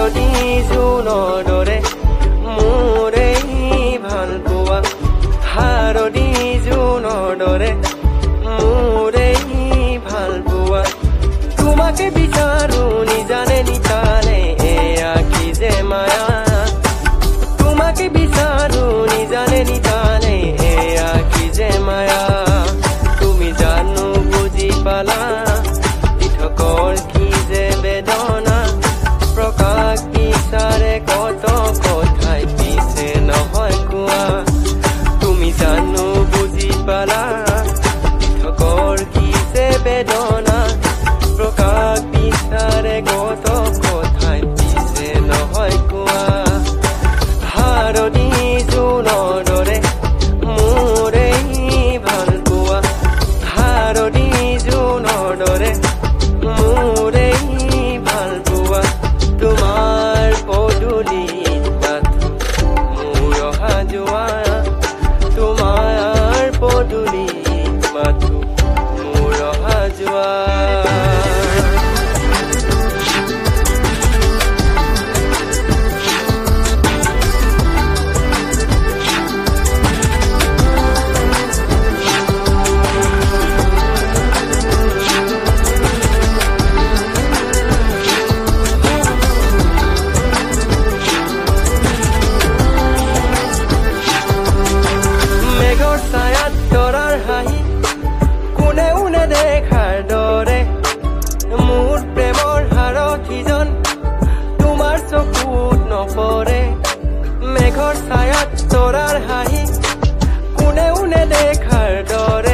হাৰদি জোনৰ দৰে মোৰে ভাল পোৱা হাৰদি জোনৰ দৰে মোৰে ভাল পোৱা তোমাকে বিচাৰো নিজানে নিতানে এয়া কি যে মায়া তোমাকে বিচাৰো নিজানে নিতানে এয়া কি যে মায়া তুমি জানো বুজি পালা পৃথকৰ কি যে বেদনা প্ৰকাশ বিচাৰে কত কথাই পিছে নহয় কোৱা তুমি জানো বুজি পালা পৃথকৰ কি যে বেদনা প্ৰকাশ বিচাৰে কত কথাই পিছে নহয় কোৱা হাৰদি জোনৰ দৰে মোৰে ভাল পোৱা হাৰদি জোনৰ দৰে মোৰে ভাল পোৱা তোমাৰ পদূলিত মাথো মোৰ অহা যোৱা তোমাৰ পদূলিত মাথো মোৰ অহা যোৱা মেঘৰ ছায়াত তৰাৰ হাঁহি কোনে উনে দেখাৰ দৰে মোৰ প্ৰেমৰ সাৰথিজন তোমাৰ চকুত নপৰে মেঘৰ ছায়াত তৰাৰ হাঁহি কোনে উনে দেখাৰ দৰে